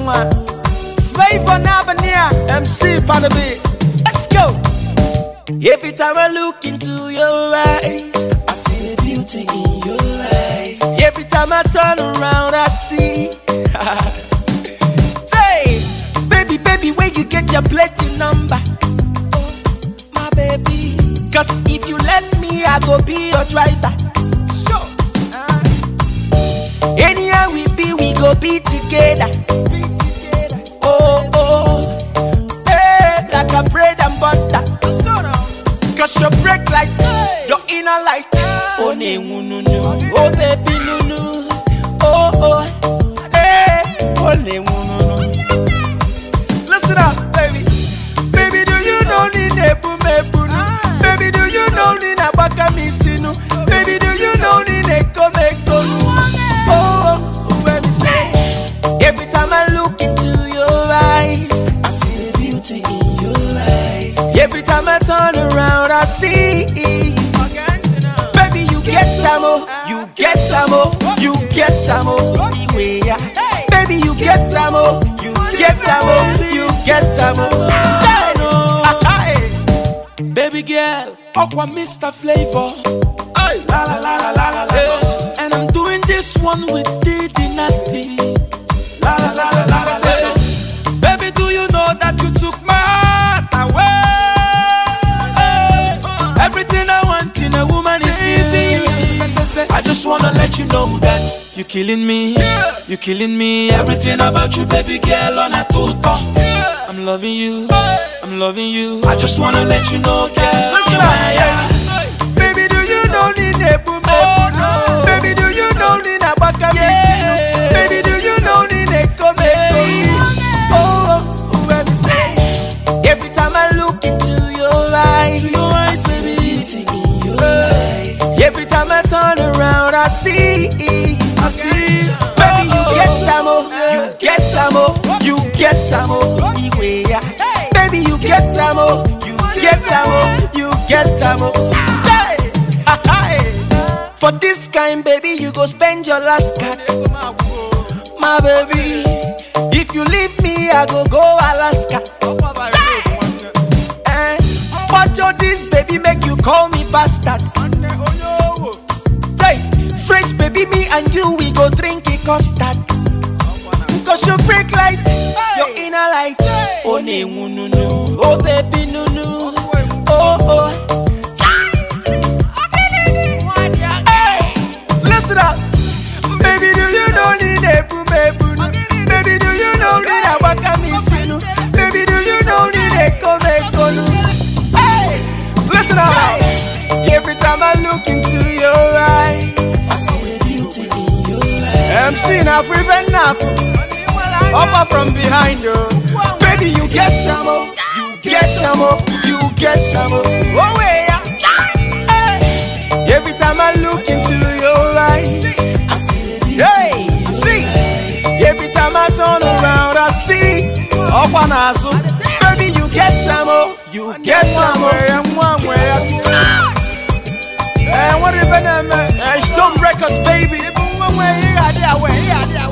Flavor Nabania, MC Panabe. Let's go. Every time I look into your eyes, I see the beauty in your eyes. Every time I turn around, I see. Say, baby, baby, where you get your platinum number? Oh, my baby. Cause if you let me, I go be your driver. Sure. Anywhere we be, we go be together. Oh, oh, hey, like a bread and butter. Cause you break like your inner light. Oh, ne, oh, baby, no. Oh, oh, hey, oh, ne, listen up, baby. Baby, do you know ni nebu mebu? Baby, do you know ni nabaka misinu? Baby, do you know ni neko meko? Oh, baby, say. Every time I look into your eyes, I see the beauty in your eyes. Every time I turn around, I see. Baby, you get tamo, you get tamo, you get tamo. Baby, you get tamo, you get tamo, you get tamo. Baby girl, Aqua Mr. Flavor. La la la la la la la. And I'm doing this one with the dynasty. La la la la la la. Baby, do you know that you took my heart away? Everything I want in a woman is easy. I just wanna let you know that you're killing me, you're killing me. Everything about you, baby girl, on a tuto. I'm loving you, I'm loving you. I just wanna let you know, girl. Baby, do you know ni nebu mebu? Baby, do you know ni nabaka misinu? Baby, do you know ni neko meko? Oh, baby, say. Every time I look into your eyes, baby, beauty in your eyes. Every time I turn around, I see. Baby, you get tamo, you get tamo, you get tamo. Baby, you get tamo, you get tamo, you get tamo. For this kind, baby, you go spend your last card. My baby, if you leave me, I go Alaska. But your this, baby, make you call me bastard. Fresh, baby, me and you, we go drink a custard. Cause you break like your inner light. Oh, ne, no. Oh, baby, no. Oh, oh. Hey, listen up. Baby, do you know ni nebu mebu? Baby, do you know ni nabaka misinu? Baby, do you know ni neko meko? Hey, listen up. Every time I look into your eyes, I see the beauty in your eyes. MC now prevent now. Up from behind you. Baby, you get tamo, you get tamo, you get tamo. Oh, yeah. Hey. Every time I look into your eyes, I see the beauty in your eyes. Every time I turn around, I see. Up on us. Baby, you get tamo, you get tamo. And what if Stone Records, baby?